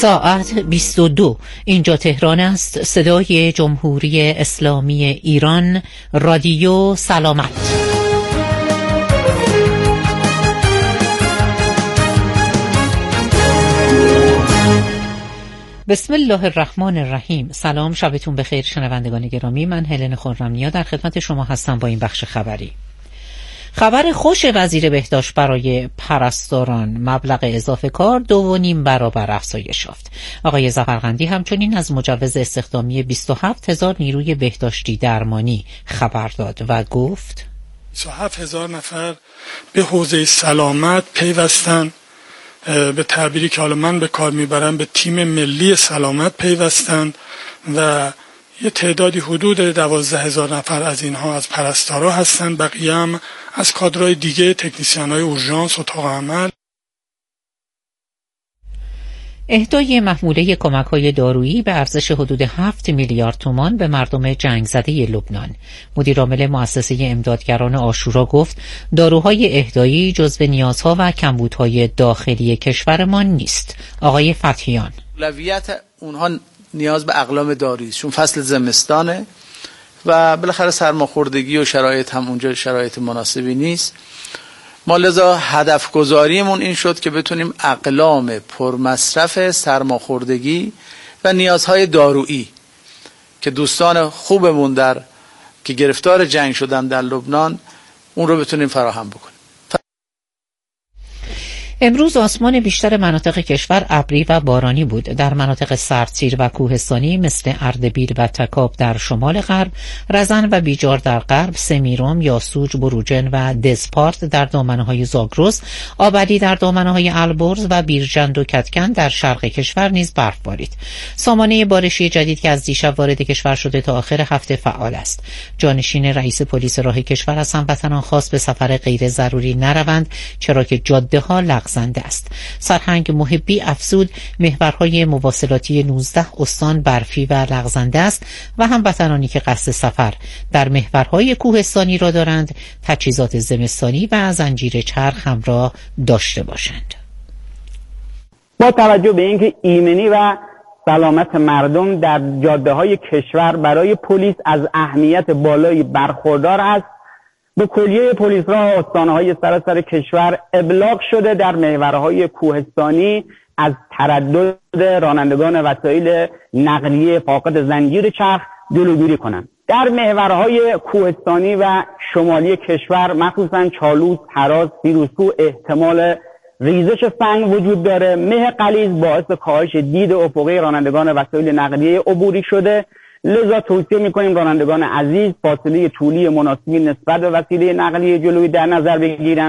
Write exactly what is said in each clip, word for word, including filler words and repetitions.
ساعت بیست و دو. اینجا تهران است. صدای جمهوری اسلامی ایران، رادیو سلامت. بسم الله الرحمن الرحیم. سلام، شبتون بخیر شنوندگان گرامی. من هلن خرم‌نیا در خدمت شما هستم با این بخش خبری. خبر خوش وزیر بهداشت برای پرستاران: مبلغ اضافه کار دو و نیم برابر افزایش یافت. آقای ظفرقندی همچنین از مجوز استخدامی بیست و هفت هزار نیروی بهداشتی درمانی خبر داد و گفت بیست و هفت هزار نفر به حوزه سلامت پیوستن، به تعبیری که حالا من به کار میبرم به تیم ملی سلامت پیوستند و یه تعدادی حدود دوازده هزار نفر از اینها از پرستارا هستند، بقیه هم از کادرهای دیگه، تکنیسیان‌های اورژانس، اتاق عمل. اهدای محموله کمک‌های دارویی به ارزش حدود هفت میلیارد تومان به مردم جنگ زده لبنان. مدیر عامل مؤسسه امدادگران عاشورا گفت داروهای اهدایی جزو نیازها و کمبودهای داخلی کشورمان نیست. آقای فتحیان: اولویت اونها نیاز به اقلام دارویی است، چون فصل زمستانه و بالاخره سرماخوردگی و شرایط هم اونجا شرایط مناسبی نیست. ما لذا هدف گذاریمون این شد که بتونیم اقلام پرمصرف سرماخوردگی و نیازهای دارویی که دوستان خوبمون در که گرفتار جنگ شدن در لبنان اون رو بتونیم فراهم بکنیم. امروز آسمان بیشتر مناطق کشور ابری و بارانی بود. در مناطق سردسیر و کوهستانی مثل اردبیل و تکاب در شمال غرب، رزن و بیجار در غرب، سمیرم، یاسوج، بروجن و دزپارت در دامنه‌های زاگرس، آبادی در دامنه‌های البرز و بیرجند و کتکن در شرق کشور نیز برف بارید. سامانه بارشی جدید که از دیشب وارد کشور شده تا آخر هفته فعال است. جانشین رئیس پلیس راه کشور از هموطنان خواست به سفر غیر ضروری نروند، چرا که جاده‌ها لغزنده است. سرهنگ محبی افزود محورهای مواصلاتی نوزده استان برفی و لغزنده است و هموطنانی که قصد سفر در محورهای کوهستانی را دارند تجهیزات زمستانی و زنجیر چرخ همراه داشته باشند. با توجه به اینکه ایمنی و سلامت مردم در جاده‌های کشور برای پلیس از اهمیت بالایی برخوردار است، به کلیه پلیس راه استان‌های سراسر کشور ابلاغ شده در محورهای کوهستانی از تردد رانندگان وسایل نقلیه فاقد زنجیر چرخ جلوگیری کنند. در محورهای کوهستانی و شمالی کشور مخصوصاً چالوس، هراس، فیروزکوه احتمال ریزش سنگ وجود داره. مه غلیظ باعث کاهش دید افقی رانندگان وسایل نقلیه عبوری شده، لذا توصیه میکنیم رانندگان عزیز فاصله طولی مناسبی نسبت به وسیله نقلیه جلویی در نظر بگیرند.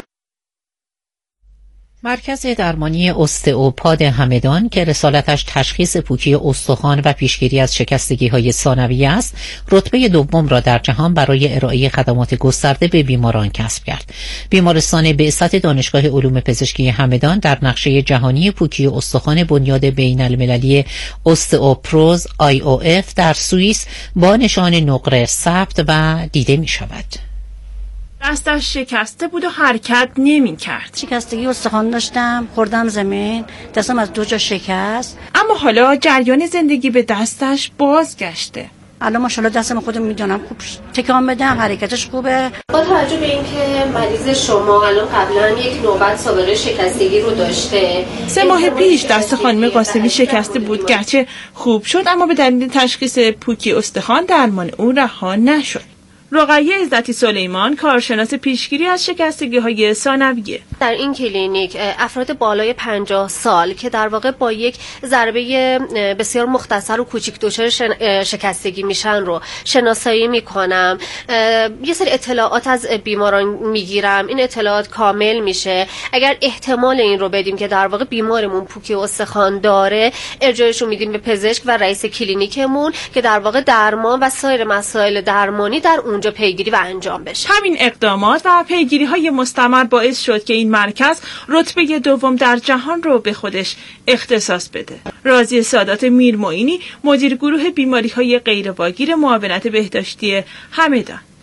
مرکز درمانی استئوپاد همدان که رسالتش تشخیص پوکی استخوان و پیشگیری از شکستگی‌های ثانویه است، رتبه دوم را در جهان برای ارائه خدمات گسترده به بیماران کسب کرد. بیمارستان بعثت دانشگاه علوم پزشکی همدان در نقشه جهانی پوکی استخوان بنیاد بین‌المللی استئوپروز آی او اف در سوئیس با نشان نقره ثبت و دیده می‌شود. دستش شکسته بود و حرکت نمی کرد. شکستگی استخوان داشتم، خوردم زمین، دستم از دو جا شکست. اما حالا جریان زندگی به دستش بازگشته. الان ماشاءالله دستم خودم میدونم خوب تکان بدم، حرکتش خوبه. با توجه به اینکه مریض شما الان قبلا یک نوبت سابقه شکستگی رو داشته، سه ماه پیش دست خانم قاسمی شکسته بود، گرچه خوب شد اما به دلیل تشخیص پوکی استخوان درمان او رها نشد. رقیه عزتی سلیمان، کارشناس پیشگیری از شکستگی‌های ثانویه. در این کلینیک افراد بالای پنجاه سال که در واقع با یک ضربه بسیار مختصر و کوچیک دچار شکستگی میشن رو شناسایی میکنم. یه سری اطلاعات از بیماران میگیرم، این اطلاعات کامل میشه. اگر احتمال این رو بدیم که در واقع بیمارمون پوکی استخوان داره، ارجاعش رو میدیم به پزشک و رئیس کلینیکمون که در واقع درمان و سایر مسائل درمانی در اونجا پیگیری و انجام بشه. همین اقدامات و پیگیری های مستمر باعث شد که این مرکز رتبه دوم در جهان رو به خودش اختصاص بده. راضیه سادات میرمعینی، مدیر گروه بیماری های غیرواگیر معاونت بهداشتی همدان: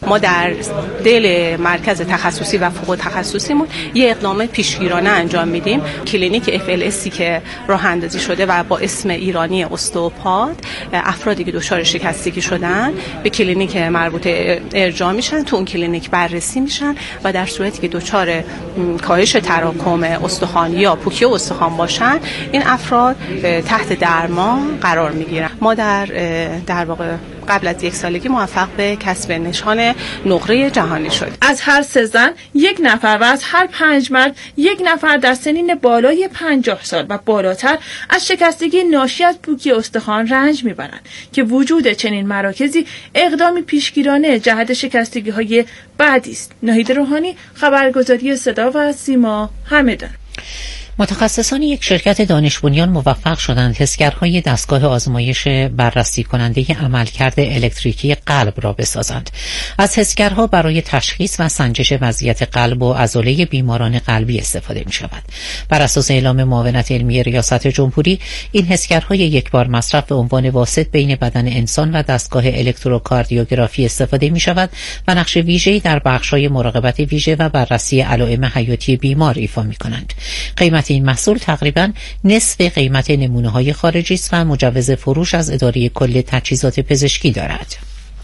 ما در دل مرکز تخصصی و فوق تخصصیمون یه اقدام پیشگیرانه انجام میدیم. کلینیک اف ال اس که راه اندازی شده و با اسم ایرانی استئوپات، افرادی که دچار شکستگی شدن به کلینیک مربوطه ارجاع میشن، تو اون کلینیک بررسی میشن و در صورتی که دچار کاهش تراکم استخوان یا پوکی استخوان باشن، این افراد تحت درمان قرار میگیرن. ما در در واقع قبل از یک سالگی موفق به کسب نشان نقره جهانی شد. از هر سه زن یک نفر و از هر پنج مرد یک نفر در سنین بالای پنجاه سال و بالاتر از شکستگی ناشی از پوکی استخوان رنج میبرند که وجود چنین مراکزی اقدامی پیشگیرانه جهت شکستگی های بعدی است. ناهید روحانی، خبرگزاری صدا و سیما، همدان. متخصصان یک شرکت دانش بنیان موفق شدند حسگرهای دستگاه آزمایش بررسی کننده عملکرد الکتریکی قلب را بسازند. از حسگرها برای تشخیص و سنجش وضعیت قلب و عضله بیماران قلبی استفاده می شود. بر اساس اعلام معاونت علمی ریاست جمهوری، این حسگرهای یک بار مصرف به عنوان واسط بین بدن انسان و دستگاه الکتروکاردیوگرافی استفاده می شود و نقش ویژه‌ای در بخش‌های مراقبت ویژه و بررسی علائم حیاتی بیمار ایفا می کنند. قیمت این محصول تقریباً نصف قیمت نمونه‌های خارجی است و مجوز فروش از اداره کل تجهیزات پزشکی دارد.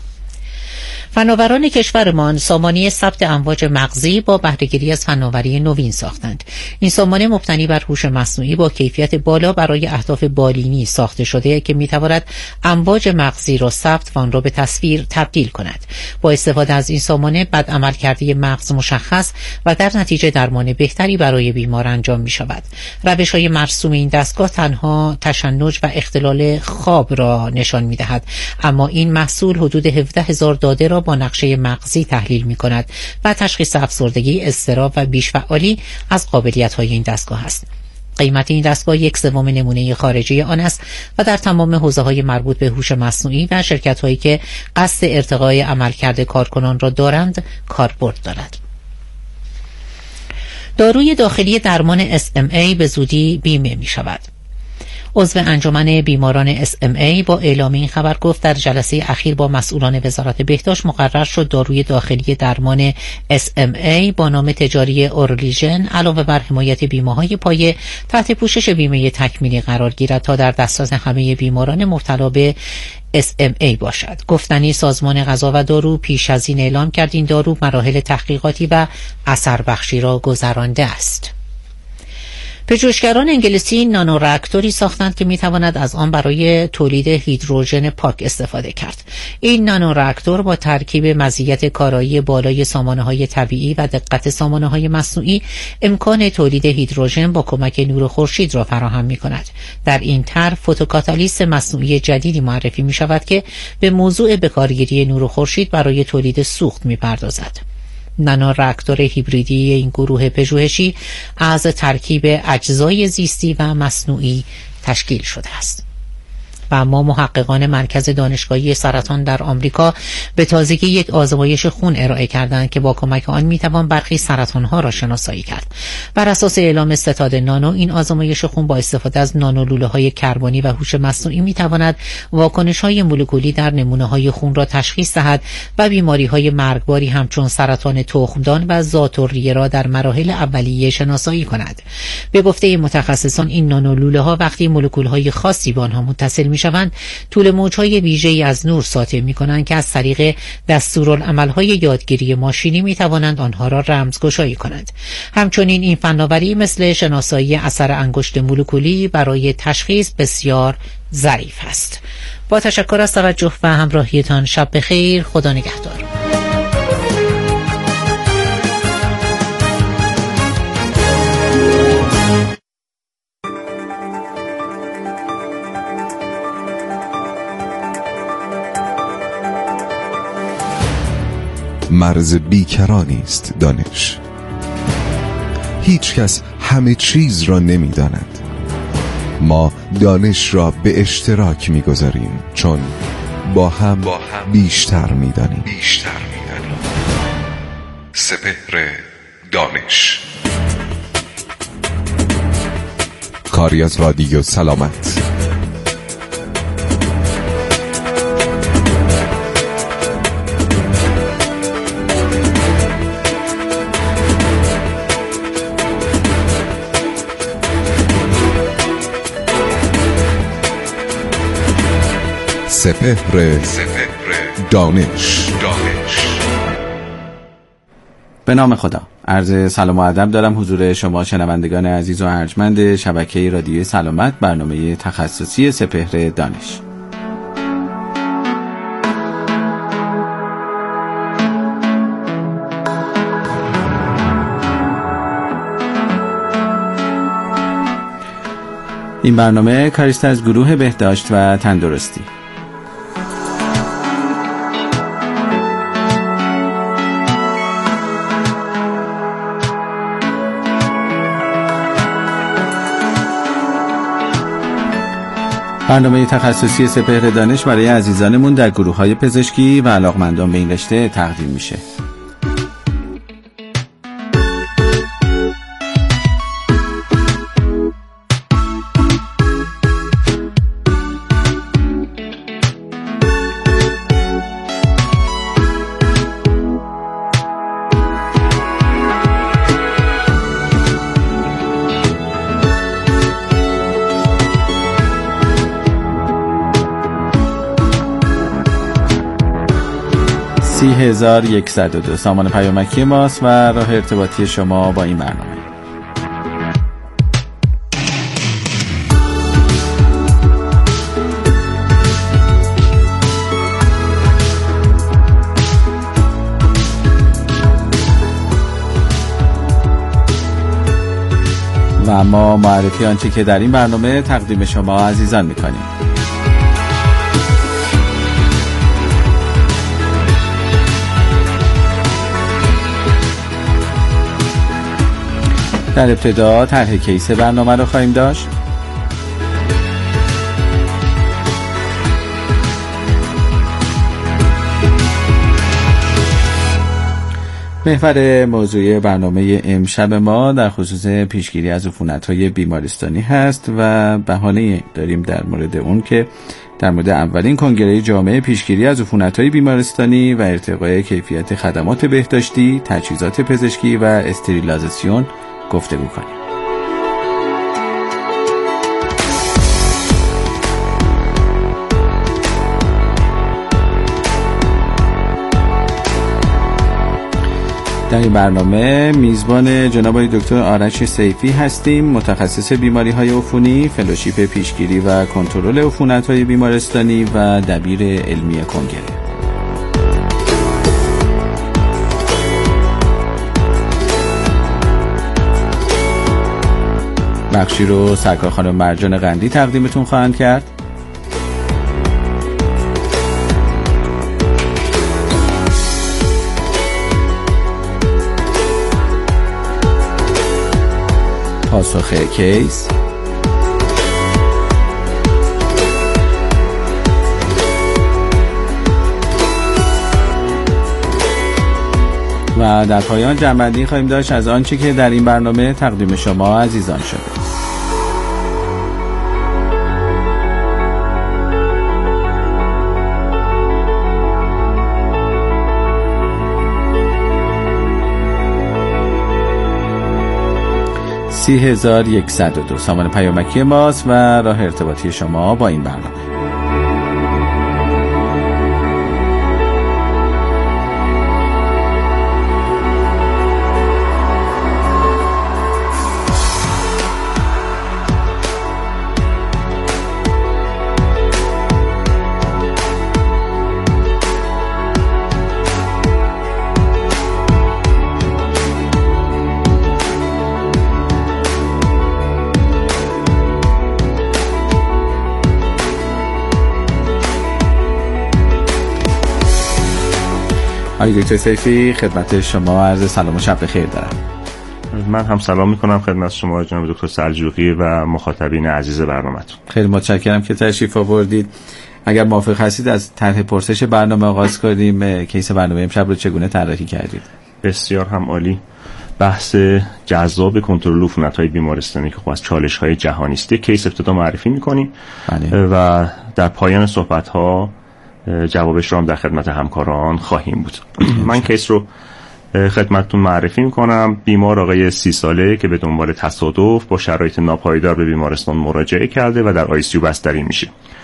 فناوران کشورمان سامانه ثبت امواج مغزی با بهره‌گیری از فناوری نوین ساختند. این سامانه مبتنی بر هوش مصنوعی با کیفیت بالا برای اهداف بالینی ساخته شده که می‌تواند امواج مغزی را ثبت و آن را به تصویر تبدیل کند. با استفاده از این سامانه بد عملکردی مغز مشخص و در نتیجه درمان بهتری برای بیمار انجام می‌شود. روش‌های مرسوم این دستگاه تنها تشنج و اختلال خواب را نشان می‌دهد، اما این محصول حدود هفده هزار داده را با نقشه مغزی تحلیل می کند و تشخیص افسردگی، اضطراب و بیش‌فعالی از قابلیت‌های این دستگاه است. قیمت این دستگاه یک سوم نمونه خارجی آن است و در تمام حوزه‌های مربوط به هوش مصنوعی و شرکت‌هایی که قصد ارتقای عملکرد کارکنان را دارند کاربرد دارد. داروی داخلی درمان اس ام ای به زودی بیمه می شود. عضو انجمن بیماران اس ام ای با اعلام این خبر گفت در جلسه اخیر با مسئولان وزارت بهداشت مقرر شد داروی داخلی درمان اس ام ای با نام تجاری اورلیژن علاوه بر حمایت بیمه‌های پایه تحت پوشش بیمه تکمیلی قرار گیرد تا در دسترس همه بیماران مبتلا به اس ام ای باشد. گفتنی سازمان غذا و دارو پیش از این اعلام کرد این دارو مراحل تحقیقاتی و اثر بخشی را گذرانده است. پژوهشگران انگلیسی نانو راکتوری ساختند که میتواند از آن برای تولید هیدروژن پاک استفاده کرد. این نانو راکتور با ترکیب مزیت کارایی بالای سامانه‌های طبیعی و دقت سامانه‌های مصنوعی امکان تولید هیدروژن با کمک نور خورشید را فراهم می‌کند. در این طرح فوتوکاتالیست مصنوعی جدیدی معرفی می‌شود که به موضوع بکارگیری نور خورشید برای تولید سوخت می‌پردازد. نانو راکتور هیبریدی این گروه پژوهشی از ترکیب اجزای زیستی و مصنوعی تشکیل شده است. و اما محققان مرکز دانشگاهی سرطان در آمریکا به تازگی یک آزمایش خون ارائه کردند که با کمک آن میتوان برخی سرطانها را شناسایی کرد. بر اساس اعلام ستاد نانو، این آزمایش خون با استفاده از نانولوله‌های کربنی و هوش مصنوعی میتواند واکنش‌های مولکولی در نمونه‌های خون را تشخیص دهد و بیماری‌های مرگباری همچون سرطان تخمدان و ذات‌الریه را در مراحل اولیه شناسایی کند. به گفته متخصصان این نانولوله‌ها وقتی مولکول‌های خاصی به آنها متصل میشوند طول موج‌های ویژه‌ای از نور ساطع می‌کنند که از طریق دستورالعمل‌های یادگیری ماشینی می‌توانند آنها را رمزگشایی کنند. همچنین این فناوری مثل شناسایی اثر انگشت مولکولی برای تشخیص بسیار ظریف است. با تشکر از توجه و همراهیتان، شب بخیر، خدا نگهدار. مرز بیکرانی است دانش. هیچ کس همه چیز را نمی داند. ما دانش را به اشتراک می گذاریم چون با هم, با هم بیشتر می دانیم. بیشتر می دانیم. سپهر دانش، کاری از رادیو سلامت. سپهر دانش. به نام خدا. عرض سلام و ادب دارم حضور شما شنوندگان عزیز و ارجمند شبکه رادیوی سلامت، برنامه تخصصی سپهر دانش. این برنامه کاریست از گروه بهداشت و تندرستی. برنامه تخصصی سپهر دانش برای عزیزانمون در گروه‌های پزشکی و علاقمندان به این رشته تقدیم میشه. سی هزار یکصد و دو سامان پیامکی ماست و راه ارتباطی شما با این برنامه. و ما معرفی آنچه که در این برنامه تقدیم شما عزیزان می‌کنیم. در ابتدا طرح کیس برنامه رو خواهیم داشت. محور موضوعی برنامه امشب ما در خصوص پیشگیری از عفونت‌های بیمارستانی هست و بهانه داریم در مورد اون که در مورد اولین کنگره جامعه پیشگیری از عفونت‌های بیمارستانی و ارتقای کیفیت خدمات بهداشتی، تجهیزات پزشکی و استریلیزاسیون گفتگو کنیم. در این برنامه میزبان جناب دکتر آرش سیفی هستیم، متخصص بیماری‌های عفونی، فلوشیپ پیشگیری و کنترل عفونت‌های بیمارستانی و دبیر علمی کنگره. بخشی رو سرکار خانم مرجان قندی تقدیمتون خواهند کرد. پاسخ کیس و در پایان جمع‌بندی خواهیم داشت از آنچه که در این برنامه تقدیم شما عزیزان شده. سی هزار یکصد و دو سامان پیامکی ماست و راه ارتباطی شما با این برنامه. آقای دکتر سیفی، خدمت شما عرض سلام و شب بخیر دارم. من هم سلام میکنم خدمت شما جناب دکتر سلجوقی و مخاطبین عزیز برنامه‌تون. خیلی متشکرم که تشریف آوردید. اگر موافق هستید از طرح پرسش برنامه آغاز کنیم. کیس برنامه امشب رو چگونه طراحی کردید؟ بسیار هم عالی. بحث جذاب کنترل عفونت‌های بیمارستانی که خب از چالش‌های جهانی است. کیس ابتدا معرفی می‌کنیم و در پایان صحبت‌ها جوابش رو هم در خدمت همکاران خواهیم بود. من کیس رو خدمتتون معرفی میکنم. بیمار آقای سی ساله که به دنبال تصادف با شرایط ناپایدار به بیمارستان مراجعه کرده و در آی سی یو بستری میشه.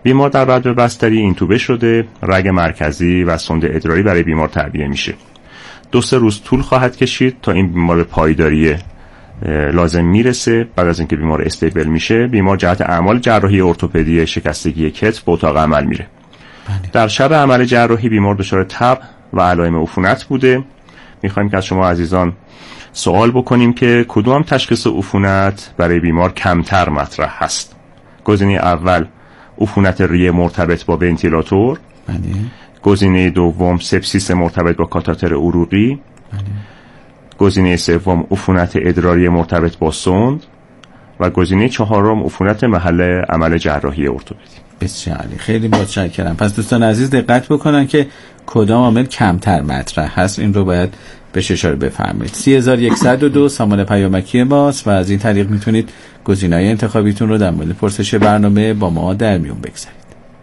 بیمار در بعد بستری اینتوبه شده، رگ مرکزی و سوند ادراری برای بیمار تعبیه میشه. دو سه روز طول خواهد کشید تا این بیمار به پایداری لازم میرسه. بعد از اینکه بیمار استیبل میشه، بیمار جهت اعمال جراحی ارتوپدی شکستگی کتف به اتاق عمل میره. بله. در شب عمل جراحی بیمار دچار تب و علائم عفونت بوده. میخوایم که از شما عزیزان سوال بکنیم که کدوم تشخیص عفونت برای بیمار کمتر مطرح هست؟ گزینه اول عفونت ریه مرتبط با ونتیلاتور. بله. گزینه دوم سپسیس مرتبط با کاتاتر عروقی. بله. گزینه سوم عفونت ادراری مرتبط با سوند و گزینه چهارم عفونت محل عمل جراحی ارتوپدی. بسیار عالی، خیلی متشکرم. پس دوستان عزیز دقت بکنن که کدام عامل کمتر مطرح هست، این رو باید بهش اشاره بفرمایید. سه هزار و صد و دو سامان پیامکی ماست و از این طریق میتونید گزینه‌های انتخابیتون رو در مورد پرسش برنامه با ما در میون بگذارید.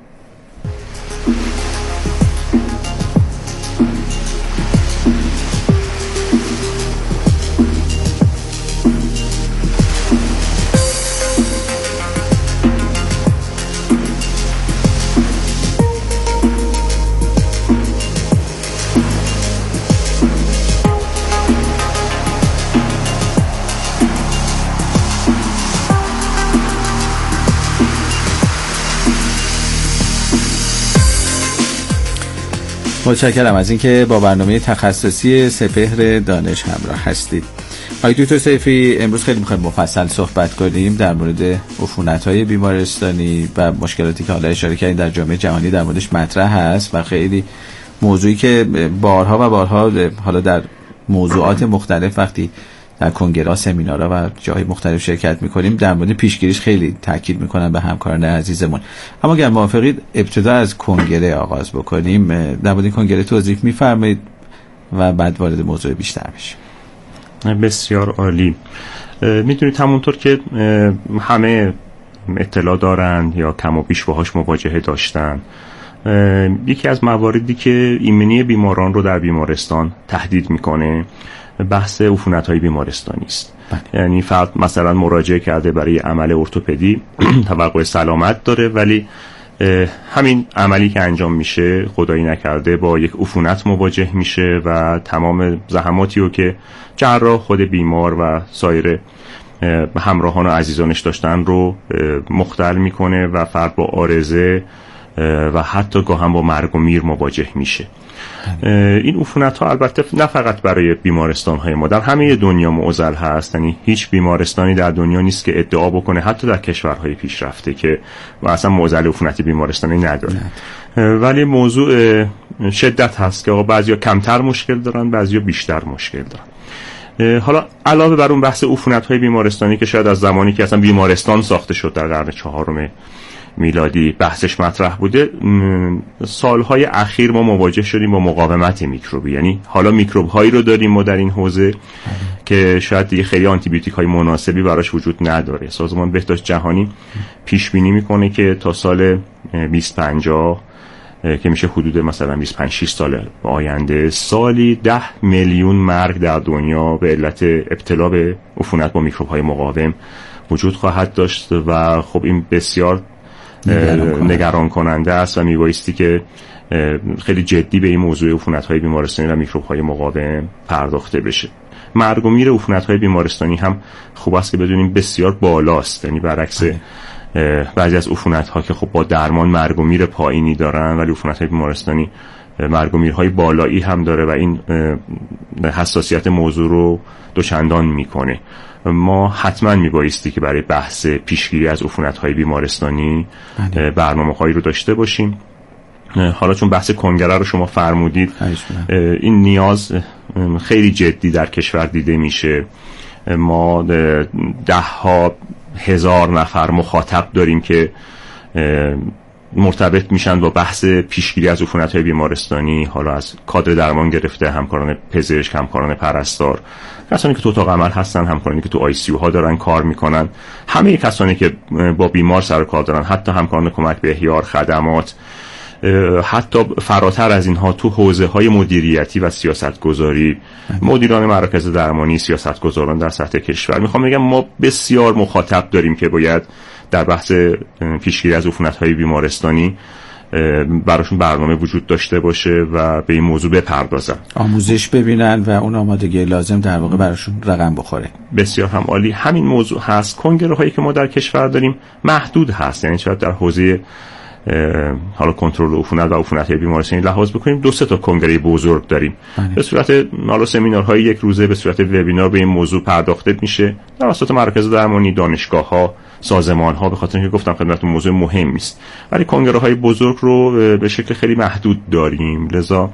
متشکرم از اینکه با برنامه تخصصی سپهر دانش همراه هستید. آقای دکتر سیفی، امروز خیلی می‌خوایم مفصل صحبت کنیم در مورد عفونت‌های بیمارستانی و مشکلاتی که حالا اشاره کردید در جامعه جهانی در موردش مطرح هست و خیلی موضوعی که بارها و بارها حالا در موضوعات مختلف وقتی در کنگره، سمینارها و جای مختلف شرکت میکنیم در مورد پیشگیریش خیلی تاکید میکنن به همکاران عزیزمون. اما اگر موافقید ابتدا از کنگره آغاز بکنیم، در مورد کنگره توضیح میفرمایید و بعد وارد موضوع بیشتر بشیم. بسیار عالی. میدونید همونطور که همه اطلاع دارند یا کم و بیش باهاش مواجهه داشتن، یکی از مواردی که ایمنی بیماران رو در بیمارستان تهدید میکنه بحث عفونت‌های بیمارستانی است. یعنی فرد مثلا مراجعه کرده برای عمل ارتوپدی، توقع سلامت داره، ولی همین عملی که انجام میشه خدایی نکرده با یک عفونت مواجه میشه و تمام زحماتی رو که جراح، خود بیمار و سایر همراهان و عزیزانش داشتن رو مختل میکنه و فرد با عارضه و حتی گاهم با مرگ و میر مواجه میشه. این عفونت ها البته نه فقط برای بیمارستان های ما، در همه دنیا معضل هست. یعنی هیچ بیمارستانی در دنیا نیست که ادعا بکنه، حتی در کشورهای پیشرفته، که اصلا معضل عفونت بیمارستانی نداره. ولی موضوع شدت هست که آقا بعضیا کمتر مشکل دارن، بعضیا بیشتر مشکل دارن. حالا علاوه بر اون بحث عفونت های بیمارستانی که شاید از زمانی که اصلا بیمارستان ساخته شد در قرن چهارم میلادی بحثش مطرح بوده، سالهای اخیر ما مواجه شدیم با مقاومت میکروبی. یعنی حالا میکروب هایی رو داریم ما در این حوزه که شاید دیگه خیلی آنتی بیوتیک های مناسبی براش وجود نداره. سازمان بهداشت جهانی پیش بینی میکنه که تا سال بیست پنجاه که میشه حدود مثلا بیست و پنج شصت سال آینده، سالی ده میلیون مرگ در دنیا به علت ابتلا به عفونت با میکروب های مقاوم وجود خواهد داشت و خب این بسیار نگران کننده است و میبایستی که خیلی جدی به این موضوع عفونت‌های بیمارستانی و میکروب‌های مقاوم پرداخته بشه. مرگ و میر عفونت‌های بیمارستانی هم خوب است که بدونیم بسیار بالاست. یعنی برعکس بعضی از عفونت‌ها که خب با درمان مرگ و میر پایینی دارن، ولی عفونت‌های بیمارستانی مرگ و میرهای بالایی هم داره و این حساسیت موضوع رو دوچندان میکنه. ما حتما میبایستی که برای بحث پیشگیری از عفونت‌های بیمارستانی برنامه‌هایی رو داشته باشیم. حالا چون بحث کنگره رو شما فرمودید، این نیاز خیلی جدی در کشور دیده میشه. ما ده ها هزار نفر مخاطب داریم که مرتبط میشن با بحث پیشگیری از عفونت‌های بیمارستانی، حالا از کادر درمان گرفته، همکاران پزشک، همکاران پرستار، کسانی که تو اتاق عمل هستن، همکارانی که تو آی سی یو ها دارن کار میکنن، همه کسانی که با بیمار سر کار دارن، حتی همکاران کمک به احیار خدمات، حتی فراتر از اینها تو حوزه های مدیریتی و سیاست گذاری، مدیران مراکز درمانی، سیاست گذاران در سطح کشور. میخوام بگم ما بسیار مخاطب داریم که باید در بحث پیشگیری از عفونت‌های بیمارستانی براشون برنامه وجود داشته باشه و به این موضوع بپردازن، آموزش ببینن و اون آمادگی لازم در واقع براشون رقم بخوره. بسیار هم عالی. همین موضوع هست. کنگره هایی که ما در کشور داریم محدود هست، یعنی شاید در حوزه حالا کنترل عفونت و عفونت‌های بیمارستانی لحاظ بکنیم دو سه تا کنگره بزرگ داریم. بله. به صورت حالا سمینارهای یک روزه، به صورت وبینار به این موضوع پرداخته میشه در وسط مراکز درمانی، دانشگاه‌ها، سازمان‌ها، به خاطر اینکه گفتم خدمتتون موضوع مهمی است. ولی کنگره‌های بزرگ رو به شکل خیلی محدود داریم، لذا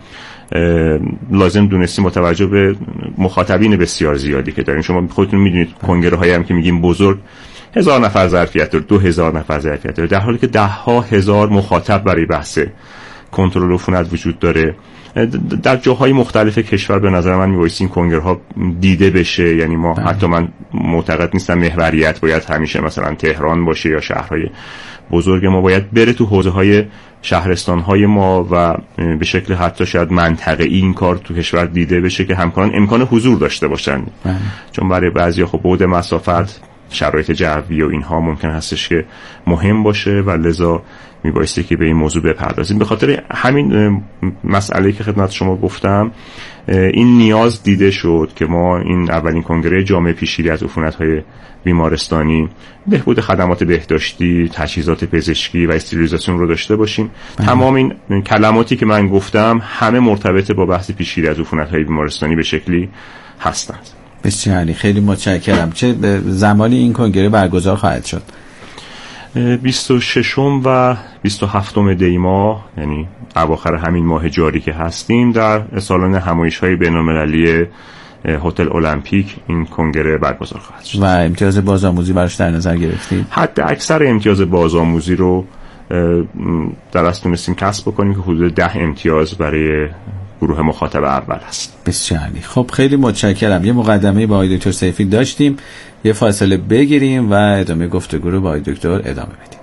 لازم دونستیم با توجه به مخاطبین بسیار زیادی که داریم. شما خودتون میدونید کنگره‌هایی هم که میگیم بزرگ هزار نفر ظرفیت داره، دو هزار نفر ظرفیت داره، در حالی که ده ها هزار مخاطب برای بحث کنترل عفونت وجود داره. در جاهای مختلف کشور به نظر من میبایست این کنگرها دیده بشه، یعنی ما بله. حتی من معتقد نیستم محوریت باید همیشه مثلا تهران باشه یا شهرهای بزرگ ما، باید بره تو حوزه های شهرستان های ما و به شکل حتی شاید منطقه‌ای این کار تو کشور دیده بشه که همکاران امکان حضور داشته باشن بله. چون برای بعضیا خب بعد مسافت، شرایط جوی و اینها ممکن هستش که مهم باشه و لذا میبایستی که به این موضوع بپردازیم. به خاطر همین مسئله‌ای که خدمت شما گفتم این نیاز دیده شد که ما این اولین کنگره جامع پیشگیری از عفونت‌های بیمارستانی، بهبود خدمات بهداشتی، تجهیزات پزشکی و استریلیزاسیون رو داشته باشیم. بله. تمام این کلماتی که من گفتم همه مرتبط با بحث پیشگیری از عفونت‌های بیمارستانی به شکلی هستند. بسیاری خیلی متشکرم. چه زمانی این کنگره برگزار خواهد شد؟ بیست و ششم و بیست و هفتم دی ماه، یعنی اواخر همین ماه جاری که هستیم، در سالن همایش‌های بین‌المللی هتل المپیک این کنگره برگزار خواهد شد. و امتیاز بازآموزی براش در نظر گرفتید؟ حد اکثر امتیاز بازآموزی رو در اصل تونستیم کسب بکنیم که حدود ده امتیاز برای گروه مخاطب اول است. بسیار عالی. خب خیلی متشکرم. یه مقدمه با آقای دکتر سیفی داشتیم، یه فاصله بگیریم و ادامه گفتگو رو با آقای دکتر ادامه بدیم.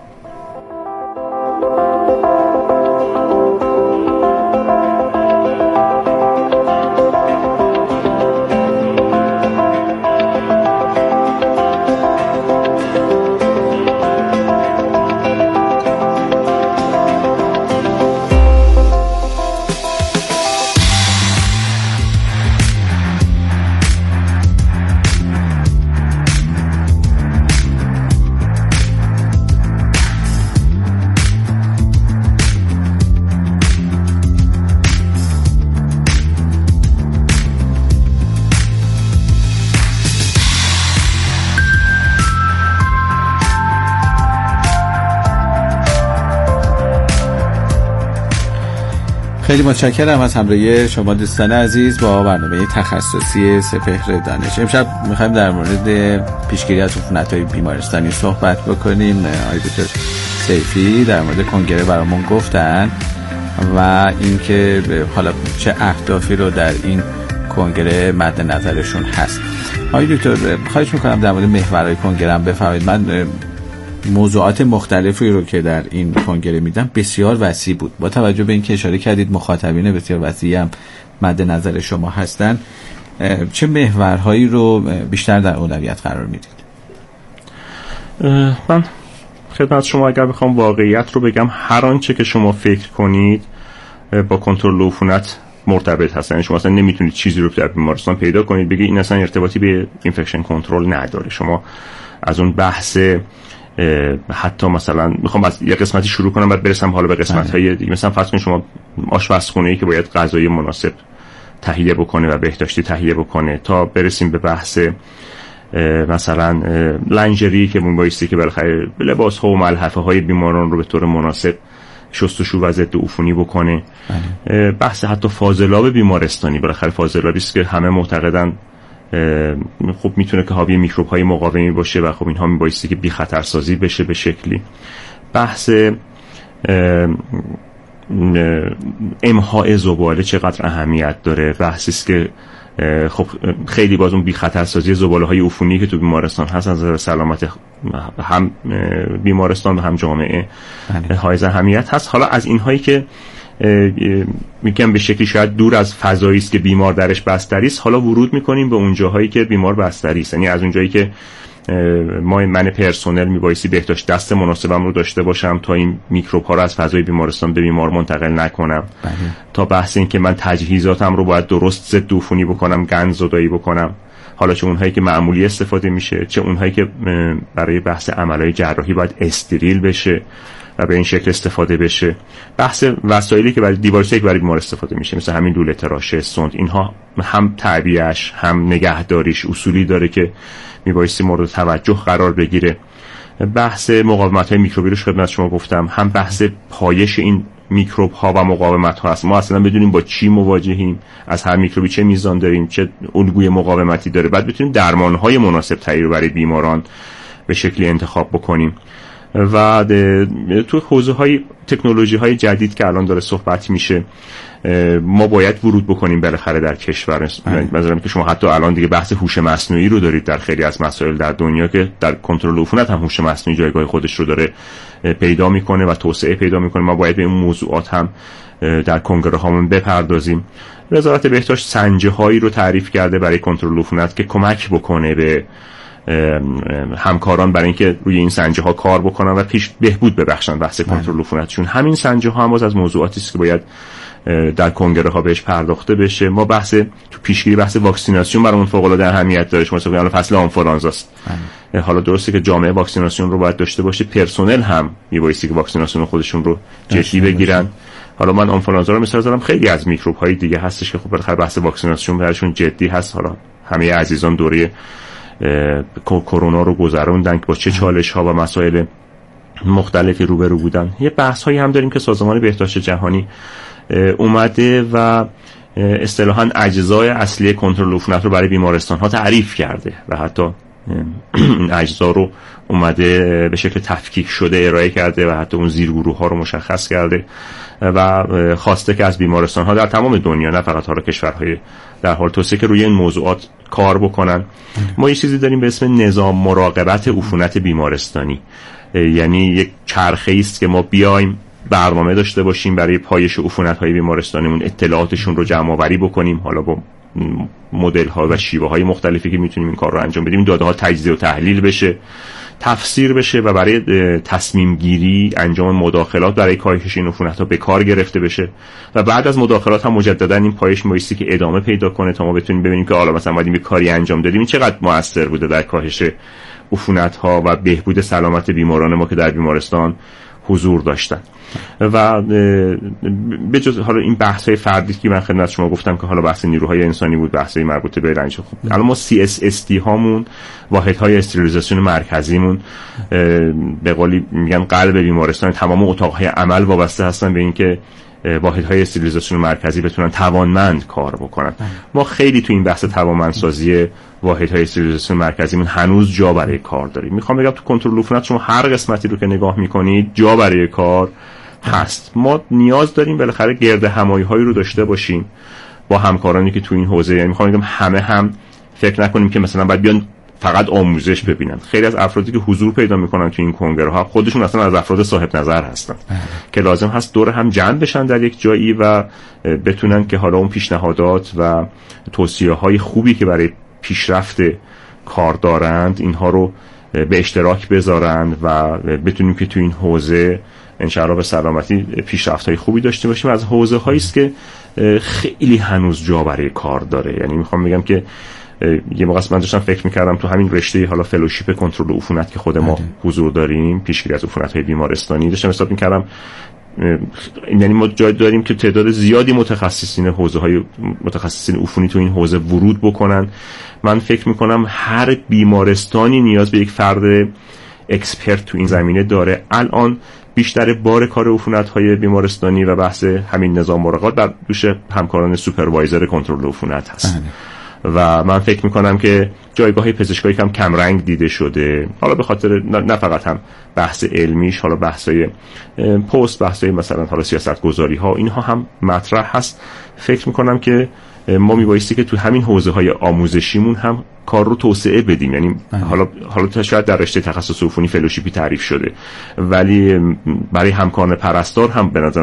خیلی متشکرم از همراهی شما دوستان عزیز با برنامه تخصصی سپهر دانش. امشب میخوایم در مورد پیشگیری از عفونت‌های بیمارستانی صحبت بکنیم. آقای دکتر سیفی در مورد کنگره برامون گفتن و اینکه حالا چه اهدافی رو در این کنگره مد نظرشون هست. آقای دکتر خواهش میکنم در مورد محورهای کنگره هم بفرمایید. من موضوعات مختلفی رو که در این کنگره میدم بسیار وسیع بود. با توجه به اینکه اشاره کردید مخاطبین بسیار وسیعی هم مد نظر شما هستن، چه محورهایی رو بیشتر در اولویت قرار میدید؟ من خدمت شما اگر بخوام واقعیت رو بگم، هر آنچه که شما فکر کنید با کنترل عفونت مرتبط هست. یعنی شما اصلا نمیتونید چیزی رو در بیمارستان پیدا کنید بگید این اصلا ارتباطی به اینفکشن کنترل نداره. شما از اون بحث حتی مثلا میخوام از یه قسمتی شروع کنم بعد برسم حالا به قسمت‌های دیگه. مثلا فرض کنید شما آشپزخونه‌ای که باید غذای مناسب تهیه بکنه و بهداشتی تهیه بکنه، تا برسیم به بحث مثلا لنجری که بایستی که بالاخره لباس‌ها و ملحفه‌های بیماران رو به طور مناسب شستشو و ضد عفونی بکنه. بله. بحث حتی فاضلاب بیمارستانی، بالاخره فاضلابی است که همه معتقدن خب میتونه که حاوی میکروب های مقاومی باشه و خب اینها میبایستی که بی خطر سازی بشه به شکلی. بحث امحاء زباله چقدر اهمیت داره، بحثی است که خب خیلی باز اون بی خطر سازی زباله های عفونی که تو بیمارستان هست از نظر سلامت هم بیمارستان و هم جامعه حائز اهمیت هست. حالا از اینهایی که میگم به شکلی شاید دور از فضایی است که بیمار درش بستری است، حالا ورود میکنیم به اون جاهایی که بیمار بستری است. یعنی از اون جایی که ما من پرسنل میبایستی بهداشت دست مناسبم رو داشته باشم تا این میکروب ها رو از فضای بیمارستان به بیمار منتقل نکنم. بله. تا بحث این که من تجهیزاتم رو باید درست ضد عفونی بکنم، گند زدایی بکنم، حالا چه اونهایی که معمولی استفاده میشه، چه اونهایی که برای بحث عملهای جراحی باید استریل بشه و به این شکل استفاده بشه. بحث وسایلی که برای دیوارسیک برای بیمار استفاده میشه مثل همین لوله تراشه، سوند، اینها هم تعبیه‌اش هم نگهداریش اصولی داره که میبایستی مورد توجه قرار بگیره. بحث مقاومت‌های میکروبی رو خدمت شما گفتم، هم بحث پایش این میکروب ها و مقاومت ها هست. ما اصلا بدونیم با چی مواجهیم، از هر میکروبی چه میزان داریم، چه الگوی مقاومتی داره، بعد بتونیم درمان های مناسب تری رو برای بیماران به شکلی انتخاب بکنیم. و تو حوزه های تکنولوژی های جدید که الان داره صحبت میشه ما باید ورود بکنیم بالاخره در کشور. مثلا که شما حتی الان دیگه بحث هوش مصنوعی رو دارید در خیلی از مسائل در دنیا که در کنترل عفونت هم هوش مصنوعی جایگاه خودش رو داره پیدا میکنه و توسعه پیدا میکنه. ما باید به این موضوعات هم در کنگره هامون بپردازیم. وزارت بهداشت سنجه هایی رو تعریف کرده برای کنترل عفونت که کمک بکنه به همکاران برای اینکه روی این سنجه ها کار بکنن و پیش بهبود ببخشن بحث کنترل عفونتشون. همین سنجه ها هم از موضوعاتی است که باید در کنگره ها بهش پرداخته بشه. ما بحث تو پیشگیری بحث واکسیناسیون برامون فوق العاده اهمیت داره. شما الان فصل آنفولانزاست، حالا درسته که جامعه واکسیناسیون رو باید داشته باشه، پرسنل هم میبایستی که واکسیناسیون خودشون رو جدی بگیرن. حالا من آنفولانزا رو مثال زدم، خیلی از میکروب های دیگه هستش که خب بالاخره بحث واکسیناسیون براشون جدی هست. حالا همه عزیزان دوره کرونا رو گذروندن که با چه چالش ها و مسائل مختلفی روبرو بودن. یه بحث هایی هم داریم که سازمان بهداشت جهانی اومده و اصطلاحاً اجزای اصلی کنترل عفونت رو برای بیمارستان ها تعریف کرده و حتی این اجزا رو اومده به شکل تفکیک شده ارائه کرده و حتی اون زیرگروه ها رو مشخص کرده و خواسته که از بیمارستان ها در تمام دنیا، نه فقط حالا کشورهای در حال توسعه، که روی این موضوعات کار بکنن. ما یه چیزی داریم به اسم نظام مراقبت عفونت بیمارستانی، یعنی یک چرخه‌ای است که ما بیایم برنامه داشته باشیم برای پایش عفونت‌های بیمارستانمون، اطلاعاتشون رو جمع آوری بکنیم، حالا با مدل‌ها و شیوه‌های مختلفی که میتونیم این کار رو انجام بدیم، داده‌ها تجزیه و تحلیل بشه، تفسیر بشه و برای تصمیم گیری انجام مداخلات برای کاهش این عفونت‌ها به کار گرفته بشه و بعد از مداخلات هم مجددا این پایش بایستی که ادامه پیدا کنه تا ما بتونیم ببینیم که حالا مثلا ما یه کاری انجام دادیم این چقدر موثر بوده در کاهش عفونت‌ها و بهبود سلامت بیماران ما که در بیمارستان حضور داشتن. و به جز حالا این بحث‌های فردی که من خدمت شما گفتم که حالا بحث نیروهای انسانی بود، بحث‌های مربوط به رنج، خب الان ما سی اس اس تی هامون، واحدهای استریلیزاسیون مرکزیمون، به قولی میگن قلب بیمارستان، تمام اتاق‌های عمل وابسته هستن به اینکه واحدهای استریلیزاسیون مرکزی بتونن توانمند کار بکنن. ما خیلی تو این بحث توانمندسازی واحدهای استریلیزاسیون مرکزیمون هنوز جا برای کار داریم. میخوام بگم تو کنترل عفونت شما هر قسمتی رو که نگاه میکنید جا برای کار هست. ما نیاز داریم بالاخره گرد همایی‌هایی رو داشته باشیم با همکارانی که تو این حوزه، یعنی میخوام بگم همه هم فکر نکنیم که مثلا باید بیان فقط آموزش ببینن. خیلی از افرادی که حضور پیدا میکنن تو این کنگره ها خودشون اصلا از افراد صاحب نظر هستن که لازم هست دور هم جمع بشن در یک جایی و بتونن که حالا اون پیشنهادات و توصیه های خوبی که برای پیشرفت کار دارند اینها رو به اشتراک بذارن و بتونیم که تو این حوزه انشاءالله به سلامتی پیشرفت‌های خوبی داشته باشیم. از حوزه هایی است که خیلی هنوز جا برای کار داره. یعنی میخوام بگم که یه موقع من داشتم فکر میکردم تو همین رشته حالا فلوشیپ کنترل عفونت که خود ما حضور داریم، پیشگیری از عفونت‌های بیمارستانی، داشتم حساب میکردم یعنی ما جای داریم که تعداد زیادی متخصصین حوزه‌های متخصصین عفونی تو این حوزه ورود بکنن. من فکر میکنم هر بیمارستانی نیاز به یک فرد اکسپرت تو این زمینه داره. الان بیشتر بار کار عفونت‌های بیمارستانی و بحث همین نظام مراقبت بر دوش همکاران سوپروایزر کنترل عفونت هست و من فکر میکنم که جایگاه پزشکایی کم کم رنگ دیده شده، حالا به خاطر نه فقط هم بحث علمیش، حالا بحثای پست، بحثای مثلا حالا سیاست گذاری ها، اینها هم مطرح هست. فکر میکنم که ما میبایستی که تو همین حوزه های آموزشیمون هم کار رو توسعه بدیم. یعنی حالا حالا شاید در رشته تخصص عفونی فلوشیپی تعریف شده، ولی برای همکاران پرستار هم به نظر